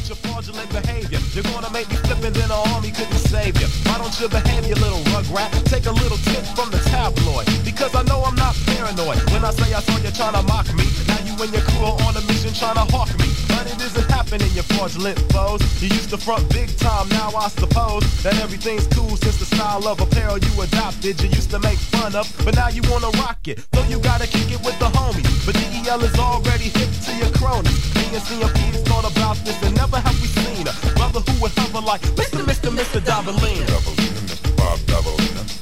with your fraudulent behavior. You're gonna make me flip and then the army couldn't save you. Why don't you behave, you little rugrat? Take a little tip from the tabloid, because I know I'm not paranoid. When I say I saw you trying to mock me, now you and your crew are on a mission trying to hawk me. But it isn't happening, you fraudulent foes. You used to front big time, now I suppose that everything's cool since the style of apparel you adopted. You used to make fun of, but now you wanna rock it. So you gotta kick it with the homies. But DEL is already hip to your cronies. Me and CMP's thought about this and never have we seen a brother who would hover like Mr. Dabalina. Dabalina, Mr. Bob Dabalina.